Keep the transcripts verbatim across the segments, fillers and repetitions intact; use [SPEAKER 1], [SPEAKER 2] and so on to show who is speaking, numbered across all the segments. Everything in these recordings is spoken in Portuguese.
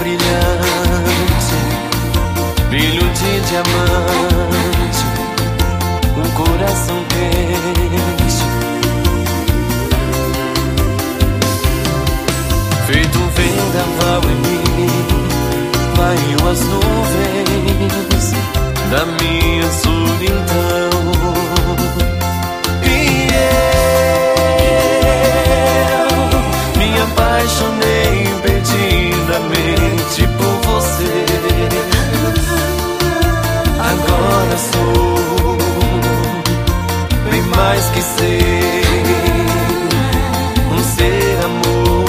[SPEAKER 1] brilhante, brilho de diamante, um coração quente, feito um vendaval em mim, varreu as nuvens da minha solidão. E eu me apaixonei perdidamente por você. Agora sou bem mais que ser, um ser amor.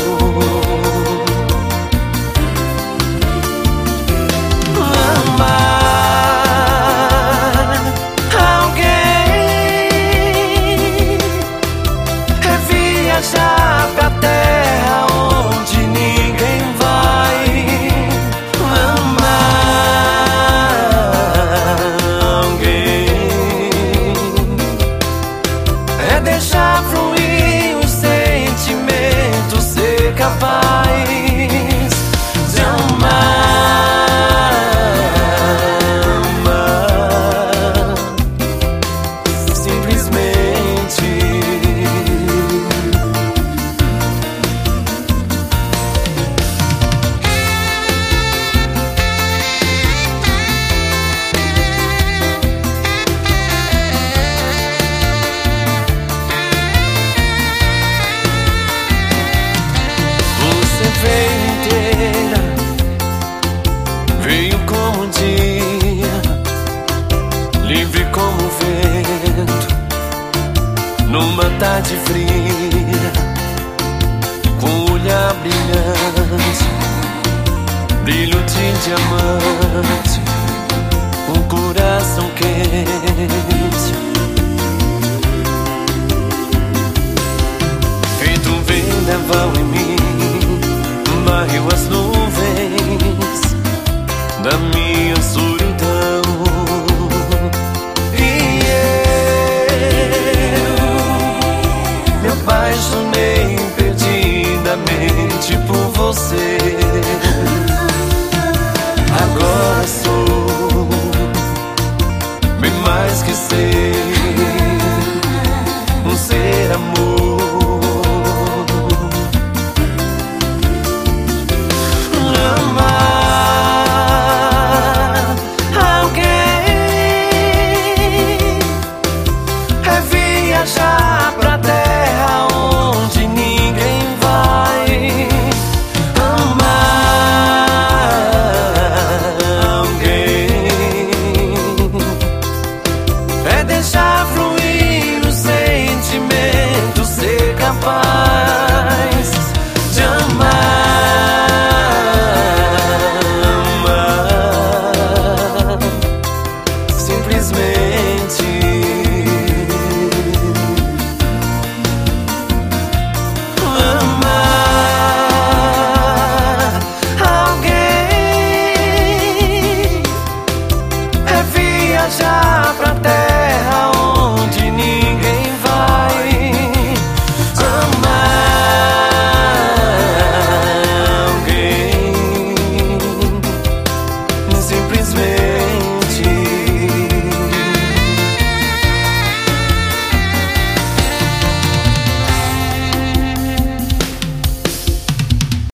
[SPEAKER 1] Viajar pra terra onde ninguém vai. Amar alguém é deixar fluir os sentimentos, ser capaz de amar, amar simplesmente. Veio inteira, veio como um dia, livre como o vento, numa tarde fria, com um olhar brilhante, brilho de diamante,